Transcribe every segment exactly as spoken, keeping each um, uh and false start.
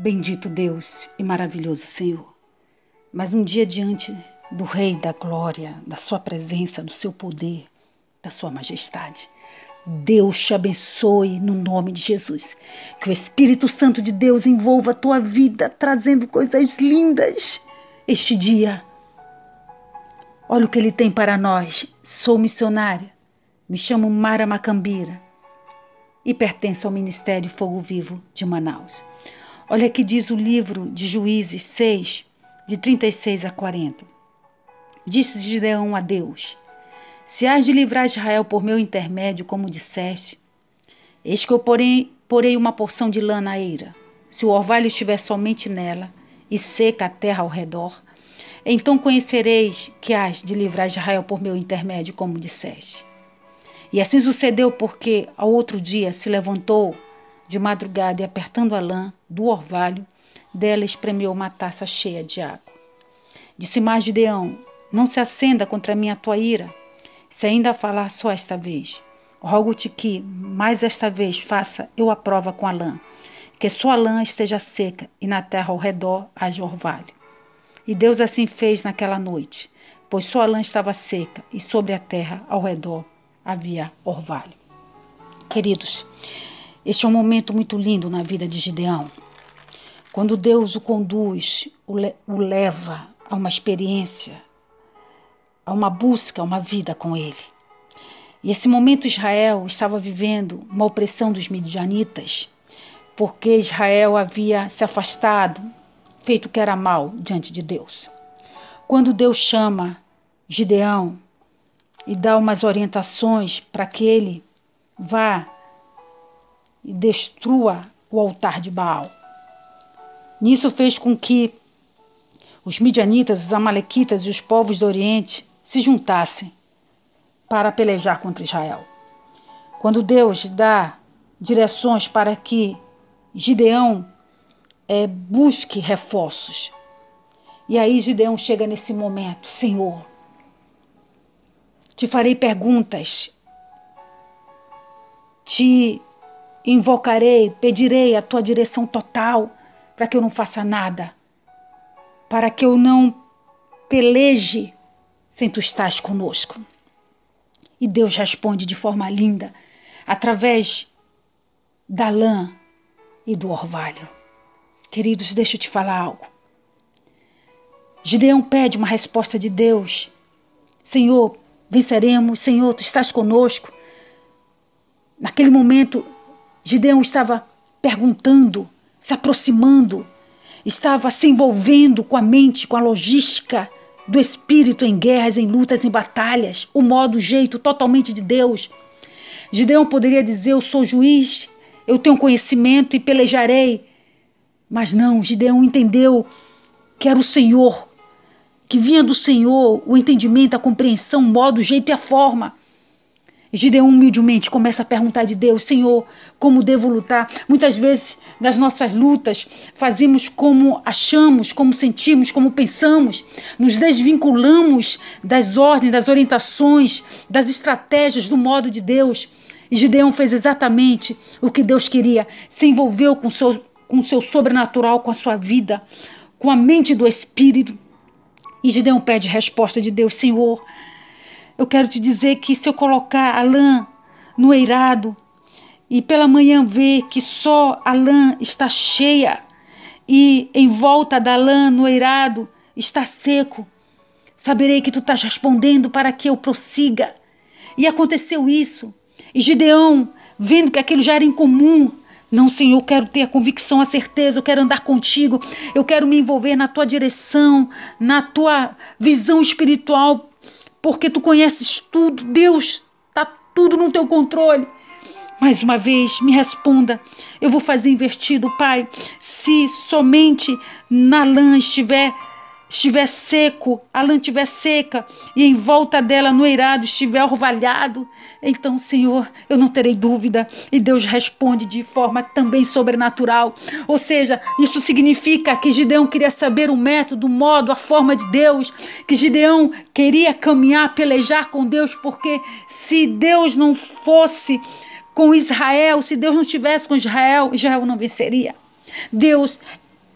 Bendito Deus e maravilhoso Senhor, mas um dia diante do Rei da Glória, da sua presença, do seu poder, da sua majestade. Deus te abençoe no nome de Jesus. Que o Espírito Santo de Deus envolva a tua vida, trazendo coisas lindas este dia. Olha o que Ele tem para nós. Sou missionária, me chamo Mara Macambira e pertenço ao Ministério Fogo Vivo de Manaus. Olha que diz o livro de Juízes seis, de trinta e seis a quarenta. Disse Gideão a Deus: se hás de livrar Israel por meu intermédio, como disseste, eis que eu porei, porei uma porção de lã na eira. Se o orvalho estiver somente nela, e seca a terra ao redor, então conhecereis que hás de livrar Israel por meu intermédio, como disseste. E assim sucedeu, porque ao outro dia se levantou de madrugada e, apertando a lã do orvalho, dela espremeu uma taça cheia de água. Disse mais Gideão: não se acenda contra mim a tua ira, se ainda falar só esta vez. Rogo-te que, mais esta vez, faça eu a prova com a lã, que só a lã esteja seca e na terra ao redor haja orvalho. E Deus assim fez naquela noite, pois só a lã estava seca e sobre a terra ao redor havia orvalho. Queridos, este é um momento muito lindo na vida de Gideão. Quando Deus o conduz, o, le- o leva a uma experiência, a uma busca, a uma vida com Ele. E esse momento Israel estava vivendo uma opressão dos midianitas, porque Israel havia se afastado, feito o que era mal diante de Deus. Quando Deus chama Gideão e dá umas orientações para que ele vá e destrua o altar de Baal. Nisso fez com que os midianitas, os amalequitas e os povos do Oriente se juntassem para pelejar contra Israel. Quando Deus dá direções para que Gideão é, busque reforços. E aí Gideão chega nesse momento: Senhor, te farei perguntas, te invocarei, pedirei a tua direção total para que eu não faça nada, para que eu não peleje sem tu estás conosco. E Deus responde de forma linda, através da lã e do orvalho. Queridos, deixa eu te falar algo. Gideão pede uma resposta de Deus. Senhor, venceremos. Senhor, tu estás conosco. Naquele momento, Gideão estava perguntando, se aproximando, estava se envolvendo com a mente, com a logística do Espírito em guerras, em lutas, em batalhas, o modo, o jeito totalmente de Deus. Gideão poderia dizer: eu sou juiz, eu tenho conhecimento e pelejarei. Mas não, Gideão entendeu que era o Senhor, que vinha do Senhor o entendimento, a compreensão, o modo, o jeito e a forma. Gideão humildemente começa a perguntar de Deus: Senhor, como devo lutar? Muitas vezes nas nossas lutas fazemos como achamos, como sentimos, como pensamos, nos desvinculamos das ordens, das orientações, das estratégias, do modo de Deus. E Gideão fez exatamente o que Deus queria, se envolveu com o seu, com o seu sobrenatural, com a sua vida, com a mente do Espírito. E Gideão pede resposta de Deus: Senhor, eu quero te dizer que se eu colocar a lã no eirado e pela manhã ver que só a lã está cheia e em volta da lã no eirado está seco, saberei que tu estás respondendo para que eu prossiga. E aconteceu isso. E Gideão, vendo que aquilo já era incomum: não, Senhor, eu quero ter a convicção, a certeza, eu quero andar contigo, eu quero me envolver na tua direção, na tua visão espiritual, porque tu conheces tudo, Deus, está tudo no teu controle. Mais uma vez, me responda, eu vou fazer invertido, Pai. Se somente na lã estiver, estiver seco, a lã estiver seca e em volta dela no eirado estiver orvalhado, então, Senhor, eu não terei dúvida. E Deus responde de forma também sobrenatural. Ou seja, isso significa que Gideão queria saber o método, o modo, a forma de Deus, que Gideão queria caminhar, pelejar com Deus, porque se Deus não fosse com Israel, se Deus não estivesse com Israel, Israel não venceria. Deus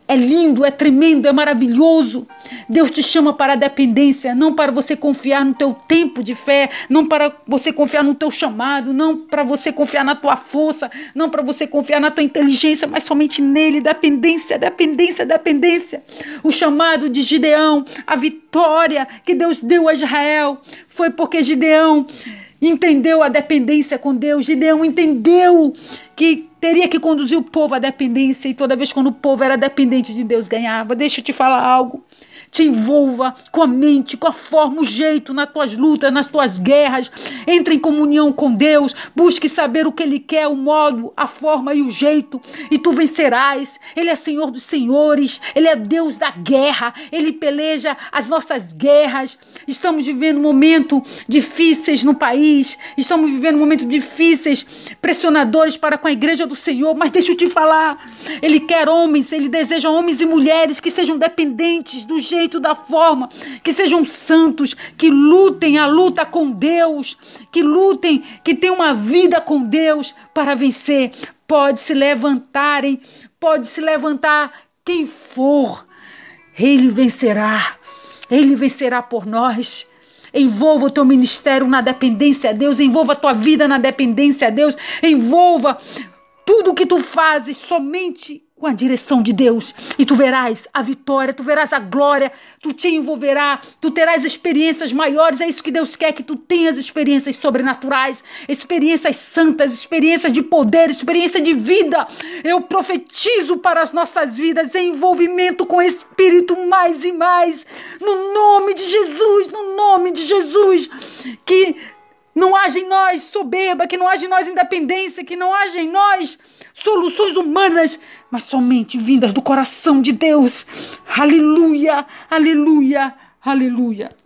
É lindo, é tremendo, é maravilhoso. Deus te chama para a dependência, não para você confiar no teu tempo de fé, não para você confiar no teu chamado, não para você confiar na tua força, não para você confiar na tua inteligência, mas somente nele. Dependência, dependência, dependência. O chamado de Gideão, a vitória que Deus deu a Israel, foi porque Gideão entendeu a dependência com Deus. Gideão entendeu que teria que conduzir o povo à dependência, e toda vez quando o povo era dependente de Deus, ganhava. Deixa eu te falar algo. Te envolva com a mente, com a forma, o jeito, nas tuas lutas, nas tuas guerras. Entre em comunhão com Deus. Busque saber o que Ele quer, o modo, a forma e o jeito. E tu vencerás. Ele é Senhor dos senhores. Ele é Deus da guerra. Ele peleja as nossas guerras. Estamos vivendo momentos difíceis no país. Estamos vivendo momentos difíceis, pressionadores para com a igreja do Senhor. Mas deixa eu te falar. Ele quer homens, Ele deseja homens e mulheres que sejam dependentes do jeito, da forma, que sejam santos, que lutem a luta com Deus, que lutem, que tenham uma vida com Deus para vencer. Pode se levantarem, pode se levantar quem for, Ele vencerá, Ele vencerá por nós. Envolva o teu ministério na dependência a Deus, envolva a tua vida na dependência a Deus, envolva tudo o que tu fazes somente com a direção de Deus, e tu verás a vitória, tu verás a glória, tu te envolverá, tu terás experiências maiores. É isso que Deus quer, que tu tenhas experiências sobrenaturais, experiências santas, experiências de poder, experiência de vida. Eu profetizo para as nossas vidas envolvimento com o Espírito mais e mais, no nome de Jesus, no nome de Jesus. Que não haja em nós soberba, que não haja em nós independência, que não haja em nós soluções humanas, mas somente vindas do coração de Deus. Aleluia, aleluia, aleluia.